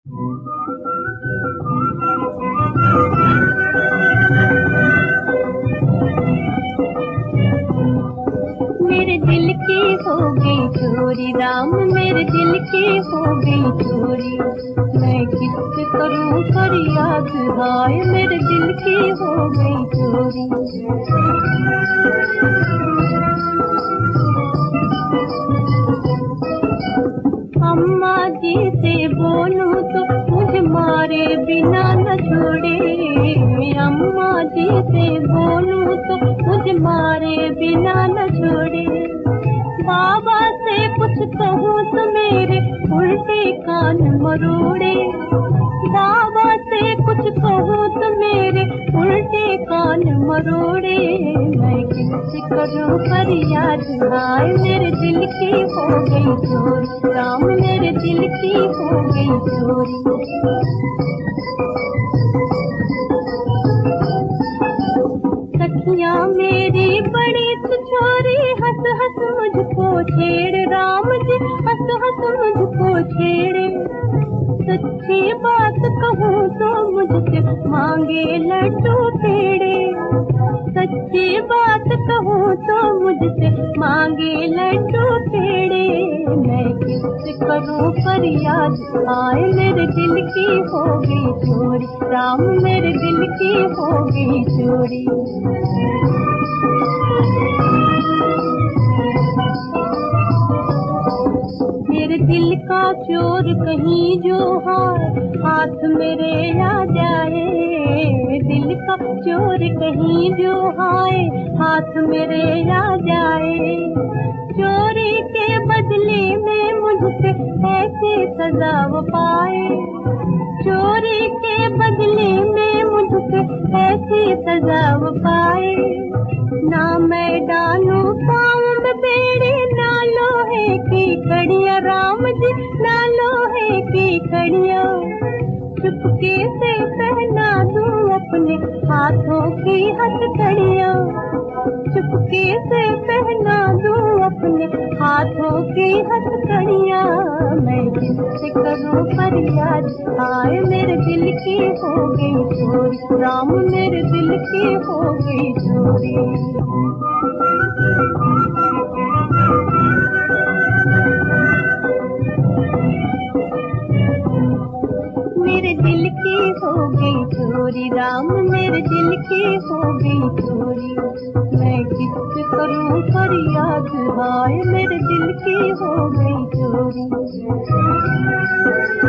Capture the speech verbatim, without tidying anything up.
मेरे दिल की हो गई चोरी राम, मेरे दिल की हो गई चोरी। मैं किससे करूं फरियाद, हाय मेरे दिल की हो गई चोरी। अम्मा जी से बोलूं तो मुझे मारे बिना न छोड़े। अम्मा जी से बोलूं तो मुझे मारे बिना न छोड़े। बाबा से कुछ कहूँ तो मेरे उल्टे कान मरोड़े। बाबा से कुछ कहूँ तो मेरे उल्टे कान मरोड़े। मैं किससे करूँ फरियाद, हाय मेरे दिल की हो गई चोरी राम, मेरे दिल की हो गई चोरी। सखियाँ मेरी बड़ी छोरी हंस हंस मुझको छेड़े राम जी, हंस हंस मुझको छेड़े। सच्ची बात कहूँ तो मुझसे मांगे लड्डू पेड़े। सच्ची बात कहूँ तो मुझसे मांगे लड्डू पेड़े। मैं किससे करूँ फरियाद, आए मेरे दिल की हो गई चोरी राम, मेरे दिल की हो गई चोरी। मेरे दिल का चोर कहीं जो हाथ हाथ मेरे आ जाए। दिल का चोर कहीं जो हाय हाथ मेरे आ जाए। चोरी के बदले में मुझसे ऐसी सजा वो पाए। चोरी के बदले में मुझसे ऐसी सजा वो पाए। ना मैं डालूं पाँव में बेड़ी, ना लोहे की कड़ियाँ राम जी, ना लोहे की कड़ियाँ। चुपके से पहना दूं अपने हाथों की हथकड़ियाँ। चुपके से पहना दूं अपने हाथों की हथकड़ियाँ। मैं किससे करूं फरियाद, हाय मेरे दिल की हो गई चोरी राम, मेरे दिल की हो गई चोरी। मेरे दिल की हो गई चोरी राम, मेरे दिल की हो गई चोरी। मैं किससे करूं फरियाद, हाय मेरे दिल की हो गई चोरी।